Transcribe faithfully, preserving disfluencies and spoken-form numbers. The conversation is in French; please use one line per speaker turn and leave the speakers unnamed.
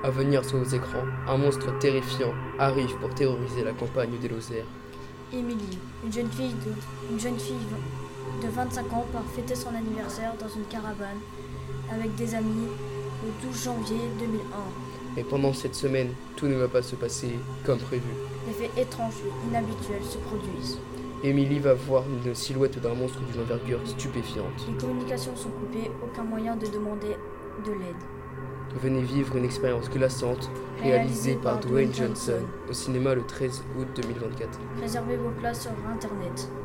À venir sur vos écrans, un monstre terrifiant arrive pour terroriser la campagne des Lozères.
Émilie, une jeune fille de, une jeune fille de vingt-cinq ans, part fêter son anniversaire dans une caravane avec des amis le douze janvier deux mille un.
Mais pendant cette semaine, tout ne va pas se passer comme prévu.
Des faits étranges et inhabituels se produisent.
Émilie va voir une silhouette d'un monstre d'une envergure stupéfiante.
Les communications sont coupées, aucun moyen de demander de l'aide.
Venez vivre une expérience glaçante réalisée par Dwayne Johnson au cinéma le treize août deux mille vingt-quatre.
Réservez vos places sur internet.